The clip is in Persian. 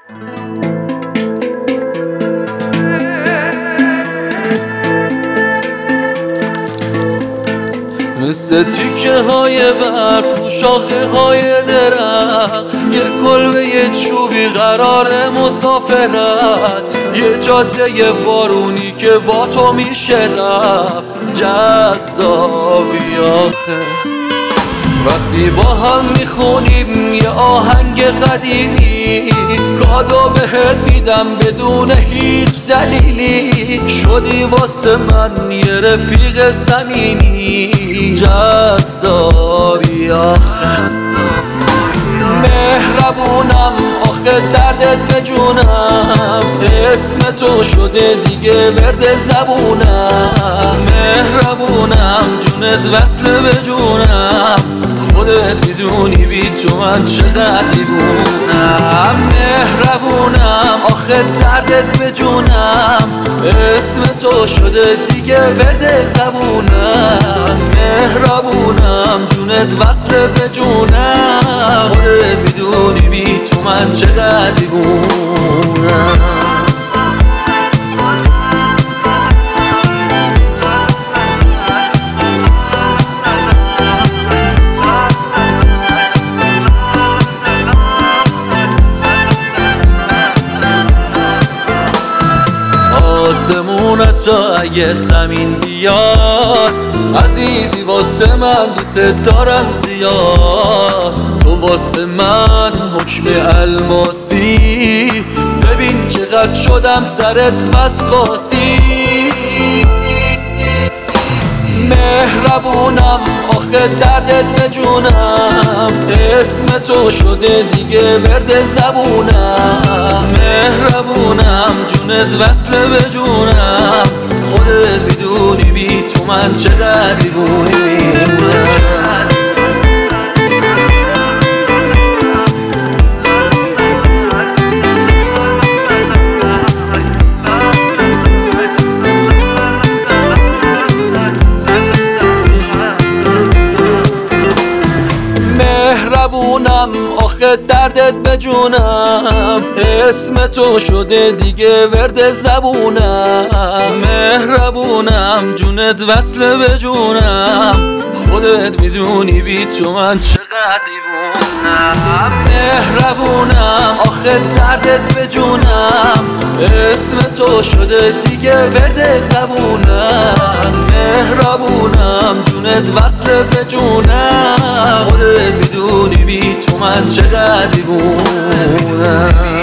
مثل تیکه های برف رو شاخه های درخت، یه کلبه یه چوبی قرار مسافرت، یه جاده بارونی که با تو میشه رفت. جذابی آخه وقتی با هم میخونیم یه آهنگ قدیمی، کادو بهت میدم بدون هیچ دلیلی، شدی واسه من یه رفیق صمیمی. جذابی آخه مهربونم، آخه دردت به جونم، اسم تو شده دیگه ورد زبونم. مهربونم جونت وصله به جونم، خودت میدونی بی تو من چقدر دیوونم. مهربونم آخه دردت به جونم، اسم تو شده دیگه ورد زبونم. مهربونم جونت وصله به جونم، خودت میدونی بی تو من چقدر دیوونم. آسمونت تا اگه زمین بیاد، عزیزی واسه من دوست دارم زیاد. تو واسه من حکم الماسی، ببین چقدر شدم سرت وسواسی. مهربونم آخه دردت به جونم، اسم تو شده دیگه ورد زبونم. مهربونم جونت وصله به جونم، خودت میدونی بی تو من چقدر دیوونی. مهربونم آخه دردت به جونم، اسم تو شده دیگه ورد زبونم. مهربونم جونت وصله به جونم، خودت میدونی بی تو من چقدر دیوونم. مهربونم آخه دردت به جونم، اسم تو شده دیگه ورد زبونم. مهربونم جونت وصله به جونم، خودت میدونی بی تو من چقدر دیوونم.